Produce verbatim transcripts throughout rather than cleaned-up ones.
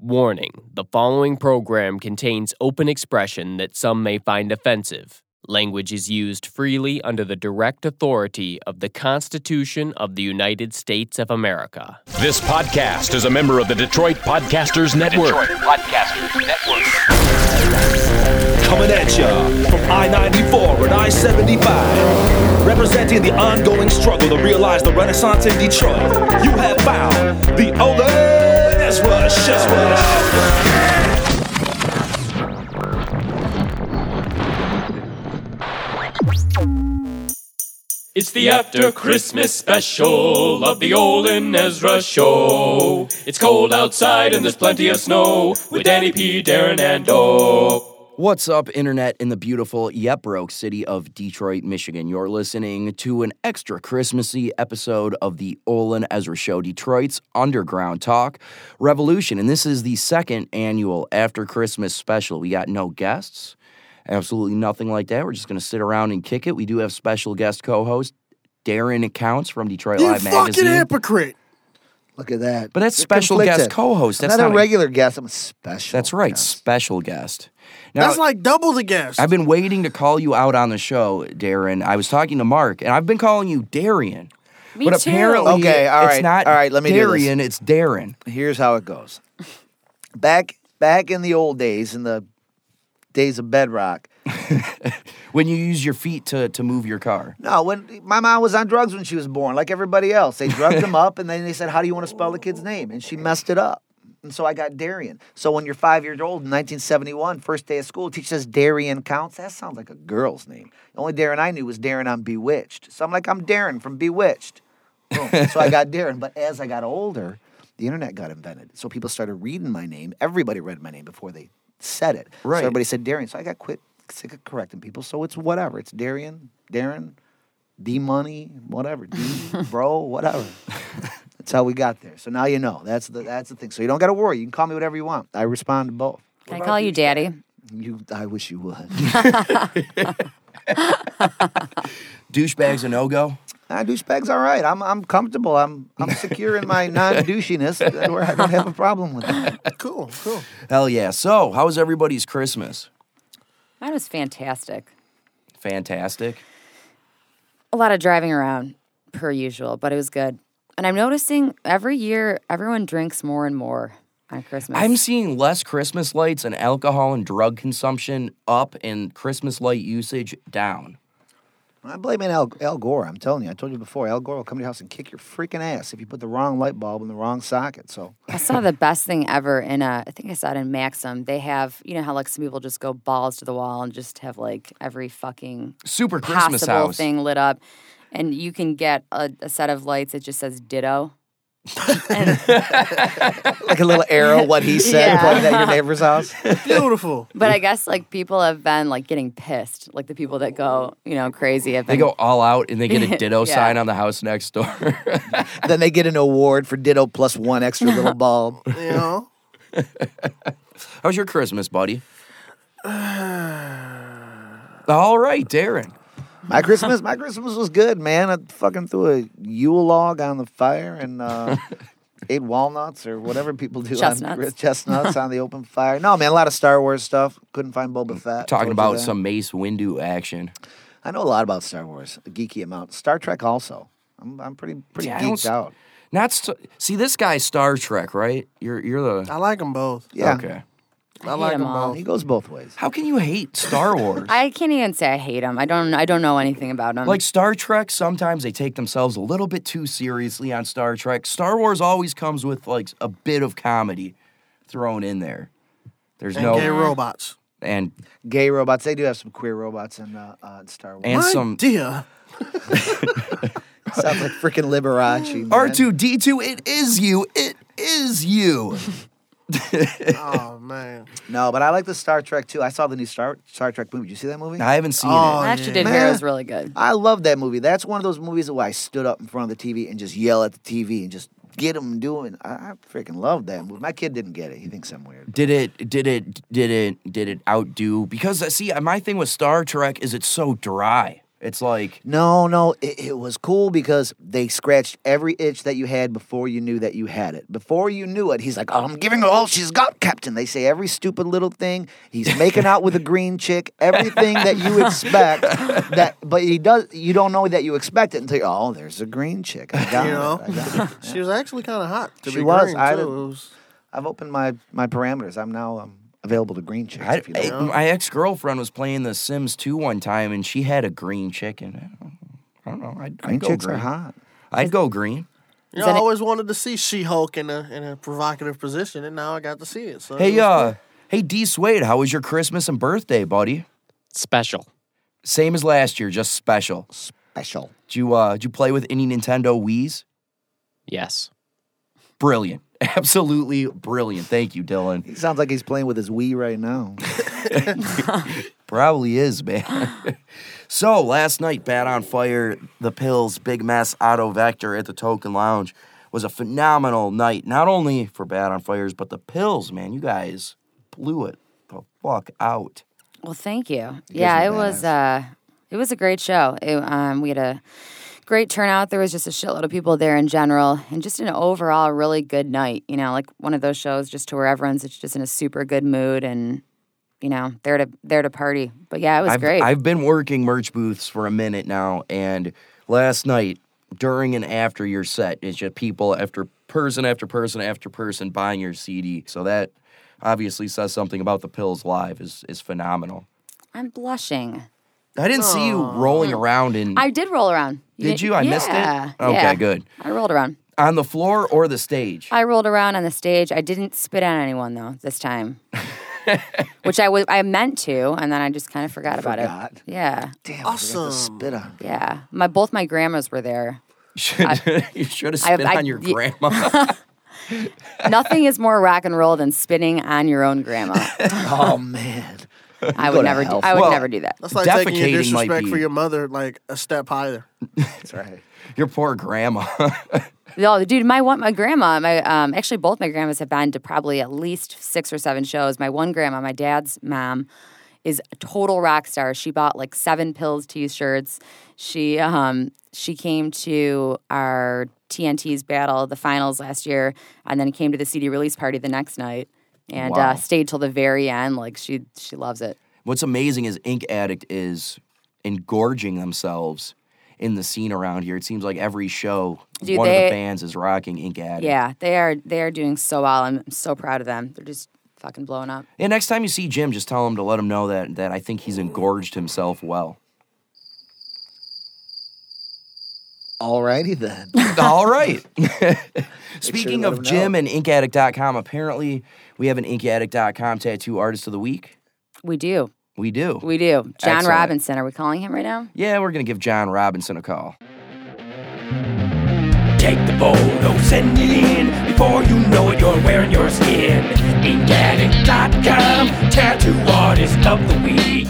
Warning, the following program contains open expression that some may find offensive. Language is used freely under the direct authority of the Constitution of the United States of America. This podcast is a member of the Detroit Podcasters Network. Detroit Podcasters Network. Coming at ya from I ninety-four and I seventy-five. Representing the ongoing struggle to realize the Renaissance in Detroit. You have found the Olin Ezra Show. It's the after Christmas special of the Olin Ezra Show. It's cold outside and there's plenty of snow with Danny P, Darren, and O. What's up, Internet, in the beautiful yet broke city of Detroit, Michigan? You're listening to an extra Christmassy episode of the Olin Ezra Show, Detroit's underground talk revolution. And this is the second annual After Christmas special. We got no guests, absolutely nothing like that. We're just going to sit around and kick it. We do have special guest co-host Darren Counts from Detroit you Live Magazine. You fucking hypocrite. Look at that. But that's You're special conflicted. guest co-host. That's I'm not, not a regular guest. I'm a special That's right, guest. special guest. Now, That's like double the guest. I've been waiting to call you out on the show, Darren. I was talking to Mark, and I've been calling you Darian. Me but too. apparently, Okay, all it's right, not all right, let me do Darian, it's Darren. Here's how it goes. Back back in the old days, in the days of bedrock. When you use your feet to, to move your car. No, when my mom was on drugs when she was born, like everybody else. They drugged him up, and then they said, how do you want to spell the kid's name? And she messed it up. And so I got Darian. So when you're five years old in nineteen seventy-one, first day of school, teacher says Darian Counts. That sounds like a girl's name. The only Darren I knew was Darren on Bewitched. So I'm like, I'm Darren from Bewitched. Boom. So I got Darren. But as I got older, the internet got invented. So people started reading my name. Everybody read my name before they said it. Right. So everybody said Darian. So I got quit sick of correcting people. So it's whatever. It's Darian, Darren, D-Money, whatever. D, bro, whatever. That's how we got there. So now you know. That's the that's the thing. So you don't got to worry. You can call me whatever you want. I respond to both. Can I call you Daddy? You, I wish you would. Douchebags a no-go? Nah, douchebag's all right. I'm I'm comfortable. I'm I'm secure in my non-douchiness. Where I don't have a problem with that. Cool, cool. Hell yeah. So, how was everybody's Christmas? Mine was fantastic. Fantastic. A lot of driving around, per usual, but it was good. And I'm noticing every year everyone drinks more and more on Christmas. I'm seeing less Christmas lights and alcohol and drug consumption up and Christmas light usage down. I'm blaming Al, Al Gore. I'm telling you. I told you before. Al Gore will come to your house and kick your freaking ass if you put the wrong light bulb in the wrong socket. So I saw the best thing ever in a, I think I saw it in Maxim. They have, you know how like some people just go balls to the wall and just have like every fucking Super Christmas possible house. thing lit up. And you can get a, a set of lights that just says ditto. And, like a little arrow, what he said, Yeah. pointed at your neighbor's house. Beautiful. but I guess like people have been like getting pissed. Like the people that go, you know, crazy. Have They been, go all out and they get a ditto Yeah. sign on the house next door. Then they get an award for ditto plus one extra little bulb. You know? How was your Christmas, buddy? All right, Darren. My Christmas, my Christmas was good, man. I fucking threw a Yule log on the fire and uh, ate walnuts or whatever people do. Chestnuts. On, chestnuts on the open fire. No, man, a lot of Star Wars stuff. Couldn't find Boba Fett. Talking Told you about that. some Mace Windu action. I know a lot about Star Wars, a geeky amount. Star Trek also. I'm, I'm pretty pretty Yeah, I don't geeked s- out. Not st- see this guy's Star Trek, right? You're you're the I like them both. Yeah, okay. I, hate like 'em them all. both. he goes both ways. How can you hate Star Wars? I can't even say I hate them. I don't. I don't know anything about them. Like Star Trek, sometimes they take themselves a little bit too seriously on Star Trek. Star Wars always comes with like a bit of comedy thrown in there. There's And no gay robots. and Gay robots. They do have some queer robots in, uh, uh, in Star Wars. and My some dear. Sounds like freaking Liberace. man. R two D two. It is you. It is you. Oh, man. No, but I like the Star Trek too. I saw the new Star Star Trek movie. Did you see that movie? I haven't seen Oh, I it. actually yeah. did hear it Man. was really good. I love that movie. That's one of those movies where I stood up in front of the T V and just yell at the T V and just get them doing. I, I freaking love that movie. My kid didn't get it. He thinks I'm weird. Did it? Did it? Did it? Did it outdo? Because uh, see, my thing with Star Trek is it's so dry. It's like, No, no, it, it was cool because they scratched every itch that you had before you knew that you had it. Before you knew it, he's like, oh, I'm giving her all she's got, Captain. They say every stupid little thing. He's making out with a green chick, everything that you expect. That, but he does. You don't know that you expect it until, you, oh, there's a green chick. I got You it. know? I got it. She was actually kind of hot to She be was. green, I too. didn't- It was- I've opened my, my parameters. I'm now um, available to green chicks. I, if you I- like. my ex girlfriend was playing The Sims two one time, and she had a green chicken. I don't know. I'd, Green I'd go chicks green. are hot. I'd go green. You Is know, I that a- always wanted to see She-Hulk in a in a provocative position, and now I got to see it. So it Hey, was uh, hey, D Swade, how was your Christmas and birthday, buddy? Special. Same as last year, just special. Special. Did you uh, did you play with any Nintendo Wiis? Yes. Brilliant, absolutely brilliant. Thank you, Dylan. He sounds like he's playing with his Wii right now. Probably is, man. So last night, Bat on Fire, The Pills, Big Mess, Auto Vector at the Token Lounge was a phenomenal night. Not only for Bat on Fires, but The Pills, man. You guys blew it the fuck out. Well, thank you. Yeah, are it was uh, it was a great show. It, um, we had a great turnout. There was just a shitload of people there in general, and just an overall really good night. You know, like one of those shows just to where everyone's just in a super good mood and you know there to there to party. But yeah, it was I've, great. I've been working merch booths for a minute now, and last night, during and after your set, it's just people after person after person after person buying your C D. So that obviously says something about The Pills live is is phenomenal. I'm blushing. I didn't see you rolling around in I did roll around. Did didn't- you? I missed it? Yeah, Okay, yeah. good. I rolled around. on the floor or the stage. I rolled around on the stage. I didn't spit on anyone though this time, which I was I meant to, and then I just kind of forgot about Forgot. it. Yeah, Damn, I forgot to Awesome. spit on. yeah. My both my grandmas were there. Should, you should have I- spit I- on your y- grandma. Nothing is more rock and roll than spitting on your own grandma. Oh man. I Go would to never. Do, hell. I would Well, never do that. That's like taking your Defecating might disrespect be- for your mother like a step higher. That's right. Your poor grandma. No, dude, my one, my grandma, my um, actually both my grandmas have been to probably at least six or seven shows. My one grandma, my dad's mom, is a total rock star. She bought like seven Pills T-shirts. She um she came to our T N T's battle, the finals last year, and then came to the C D release party the next night, and Wow. uh, stayed till the very end. Like she she loves it. What's amazing is Ink Addict is engorging themselves in the scene around here. It seems like every show, Dude, one of they- the bands is rocking Ink Addict. Yeah, they are they are doing so well. I'm so proud of them. They're just fucking blowing up. Yeah, next time you see Jim, just tell him to let him know that that I think he's engorged himself well. Alrighty then. All right. Speaking let of him Jim know. and ink addict dot com, apparently we have an ink addict dot com tattoo artist of the week. We do. We do. We do. John Excellent. Robinson. Are we calling him right now? Yeah, we're going to give John Robinson a call. Take the photo, send it in. Before you know it, you're wearing your skin. ink addict dot com, tattoo artist of the week.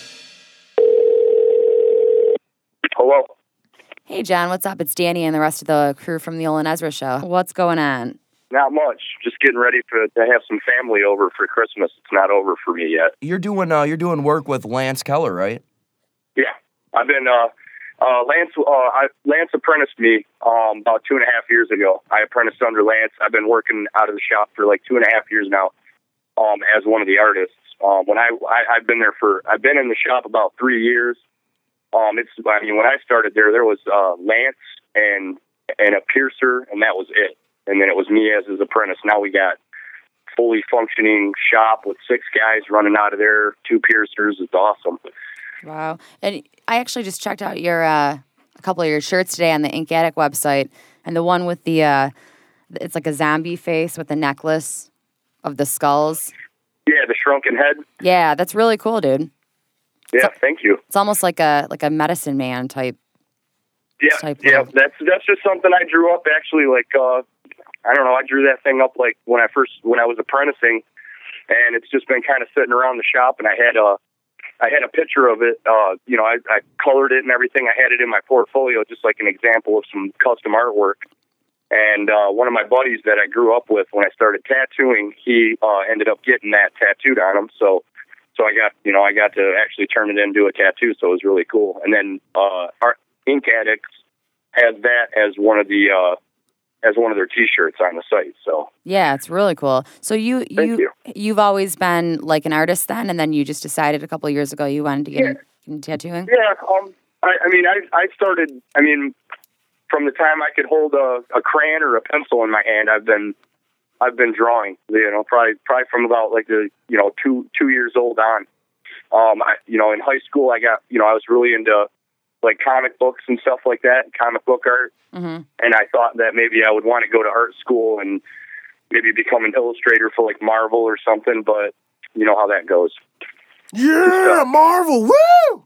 Hello. Hey, John. What's up? It's Danny and the rest of the crew from the Olin Ezra Show. What's going on? Not much. Just getting ready for to have some family over for Christmas. It's not over for me yet. You're doing uh, you're doing work with Lance Keller, right? Yeah, I've been. Uh, uh, Lance. Uh, I, Lance apprenticed me um, about two and a half years ago. I apprenticed under Lance. I've been working out of the shop for like two and a half years now, um, as one of the artists. Um, when I, I I've been there for I've been in the shop about three years. Um, it's I mean when I started there, there was uh, Lance and and a piercer, and that was it. And then it was me as his apprentice. Now we got fully functioning shop with six guys running out of there, two piercers. It's awesome. Wow. And I actually just checked out your uh, a couple of your shirts today on the Ink Addict website, and the one with the uh, it's like a zombie face with a necklace of the skulls. Yeah, the shrunken head. Yeah, that's really cool, dude. Yeah, thank you. It's almost like a like a medicine man type. Yeah, type yeah. look. That's that's just something I drew up actually. Like uh, I don't know, I drew that thing up like when I first when I was apprenticing, and it's just been kind of sitting around the shop. And I had a I had a picture of it. Uh, you know, I, I colored it and everything. I had it in my portfolio, just like an example of some custom artwork. And uh, one of my buddies that I grew up with when I started tattooing, he uh, ended up getting that tattooed on him. So so I got, you know, I got to actually turn it into a tattoo, so it was really cool. And then uh, our Ink Addicts has that as one of the uh, as one of their T-shirts on the site. So yeah, it's really cool. So you you, you you've always been like an artist then, and then you just decided a couple of years ago you wanted to get yeah. in, in tattooing. Yeah, um, I, I mean, I I started. I mean, from the time I could hold a, a crayon or a pencil in my hand, I've been I've been drawing. You know, probably probably from about like the you know two two years old on. Um, I, you know, in high school, I got you know I was really into like comic books and stuff like that, comic book art. Mm-hmm. And I thought that maybe I would want to go to art school and maybe become an illustrator for like Marvel or something, but you know how that goes. Yeah, Marvel, woo!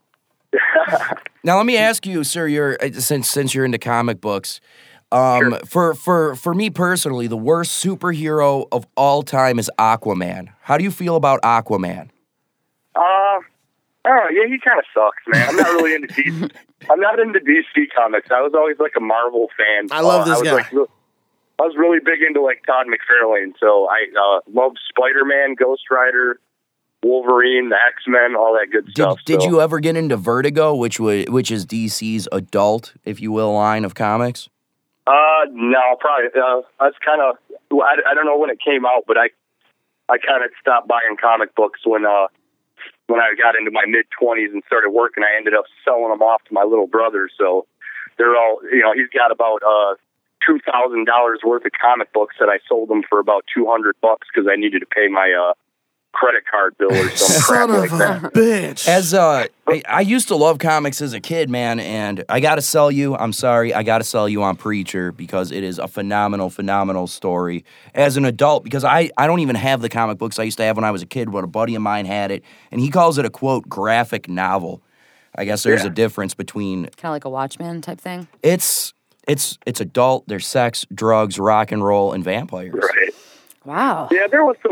Now let me ask you, sir. You're since since you're into comic books. Um, Sure. For for for me personally, the worst superhero of all time is Aquaman. How do you feel about Aquaman? Uh, oh yeah, he kind of sucks, man. I'm not really into D C. I'm not into D C comics. I was always like a Marvel fan. I love uh, this I was, guy. Like, re- I was really big into like Todd McFarlane, so I uh, loved Spider-Man, Ghost Rider, Wolverine, the X-Men, all that good Did stuff. Did so. you ever get into Vertigo, which would which is D C's adult, if you will, line of comics? Uh, no, probably. Uh, that's kind of. I, I don't know when it came out, but I, I kind of stopped buying comic books when uh, when I got into my mid twenties and started working. I ended up selling them off to my little brother. So they're all, you know, he's got about uh two thousand dollars worth of comic books that I sold them for about two hundred bucks because I needed to pay my uh credit card bill or some crap Son of like that. a bitch. As uh, I, I used to love comics as a kid, man, and I got to sell you. I'm sorry, I got to sell you on Preacher because it is a phenomenal, phenomenal story. As an adult, because I I don't even have the comic books I used to have when I was a kid, but a buddy of mine had it, and he calls it a quote graphic novel. I guess there's Yeah. a difference between Kind of like a Watchmen type thing. it's it's it's adult. There's sex, drugs, rock and roll, and vampires. Right. Wow. Yeah, there was some